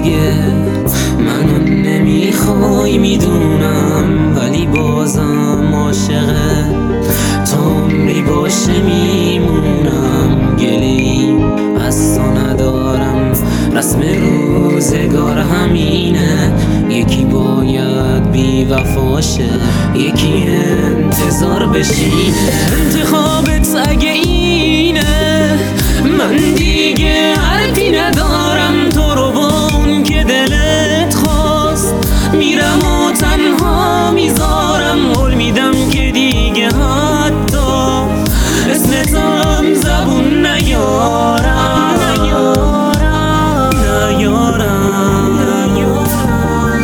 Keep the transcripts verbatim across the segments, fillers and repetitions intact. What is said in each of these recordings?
دیگه منو نمیخوای میدونم، ولی بازم عاشقه تا عمری باشه میمونم. گلی از تو ندارم، رسم روزگار همینه، یکی باید بی وفاشه، یکی انتظار بشینه. انتخابت اگه اینه من دیگه حرفی ندارم، تو رو با اون که دلت خواست میرم و تنها میذارم. قول میدم که دیگه حتی اسمتم زبون نیارم نیارم نیارم نیارم.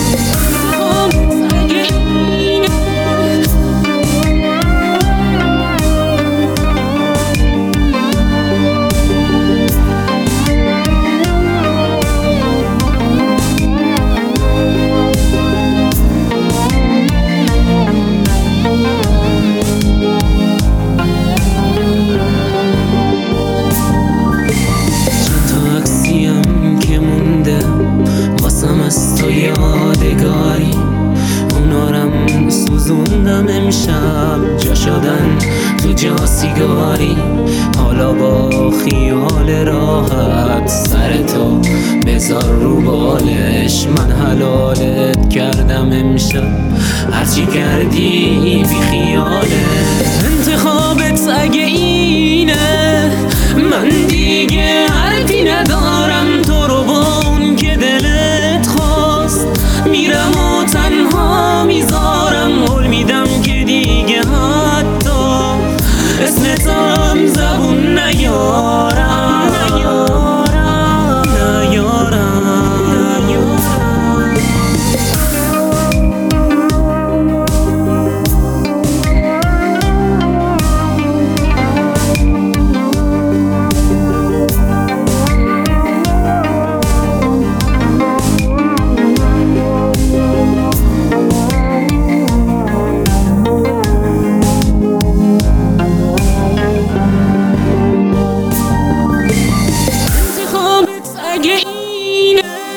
از تو یادگاری اونارم سوزوندم امشب، جا شدن تو جا سیگاری. حالا با خیال راحت سر تو بذار رو بالش، من حلالت کردم امشب هرچی کردی بی خیاله. انتخابت اگه اینه من دیگه حرفی ندارم، تو رو با اون که دلت خواست میرم و تنها میذارم. قول میدم که دیگه حتی اسمتم زبون نیارم نیارم نیارم نیارم. اگه اینه